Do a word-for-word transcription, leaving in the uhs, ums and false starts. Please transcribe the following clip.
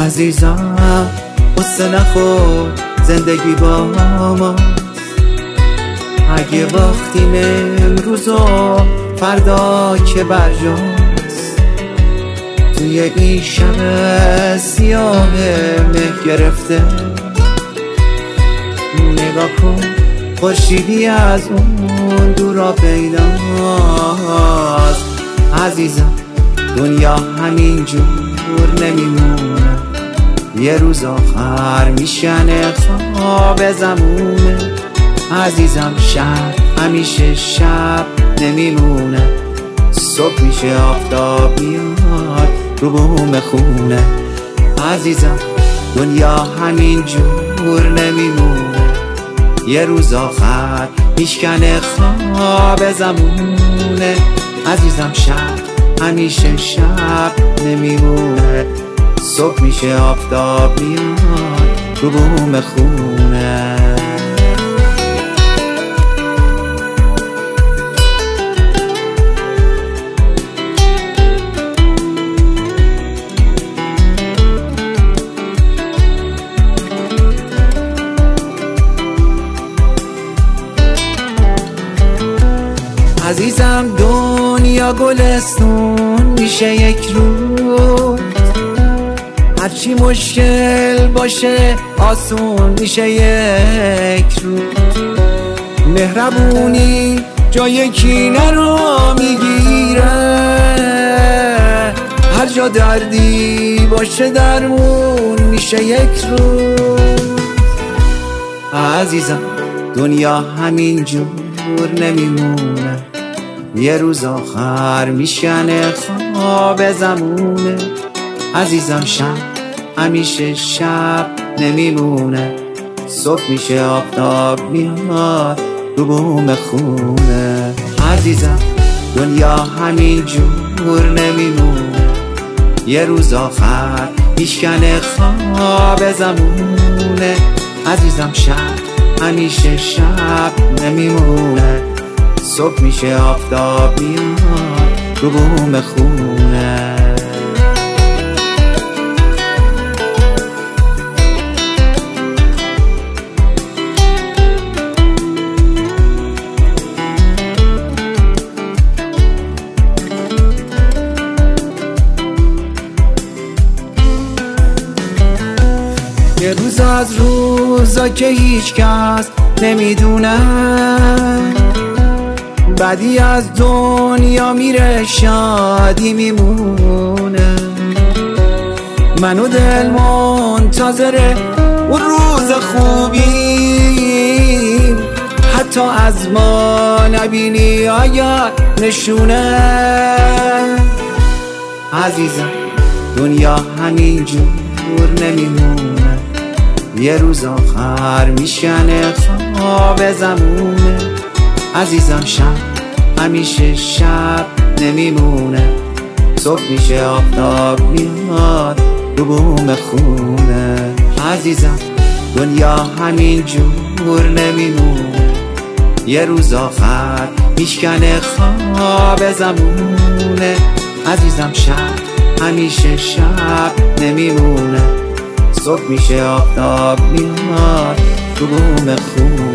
عزیزم قصه نخور، زندگی با ماست. اگه باختیم امروز و فردا که برجاست، توی این شب سیاه مه گرفته نگاه کن، خورشیدی از اون دورا پیداست. عزیزم دنیا همین جور نمیمونه، یه روز آخر میشنه خواب زمونه. عزیزم شب همیشه شب نمیمونه، صبح میشه آفتاب میاد رو بوم خونه. عزیزم دنیا همین جور نمیمونه، یه روز آخر میشکنه خواب زمونه. عزیزم شب همیشه شب نمیمونه، صبح میشه آفتاب میاد رو بوم خونه. عزیزم دنیا گلستون میشه یک روز، هرچی مشکل باشه آسون میشه یک روز. مهربونی جای کینه رو میگیره، هر جا دردی باشه درمون میشه یک روز. عزیزم دنیا همین جور نمیمونه، یه روز آخر میشنه خواب زمونه. عزیزم شب همیشه شب نمیمونه، صبح میشه آفتاب میاد رو بوم خونه. عزیزم دنیا همین جور نمیمونه، یه روز آخر میشکنه خواب زمونه. عزیزم شب همیشه شب نمیمونه، صبح میشه آفتاب میاد رو بوم خونه. یه روز از روزا که هیچ کس نمیدونه، بعدی از دنیا میره شادی میمونه. من و دل منتظر اون روز خوبیم، حتی از ما نبینی آیا نشونه. عزیزم دنیا همین جور نمیمونه، یه روز آخر میشنه خواب زمونه. عزیزم شب همیشه شب نمیمونه، صبح میشه آفتاب میاد رو بوم خونه. عزیزم دنیا همین جور نمیمونه، یه روز آخر میشکنه خواب زمونه. عزیزم شب همیشه شب نمیمونه، صبح میشه آفتاب میاد رو بوم خونه.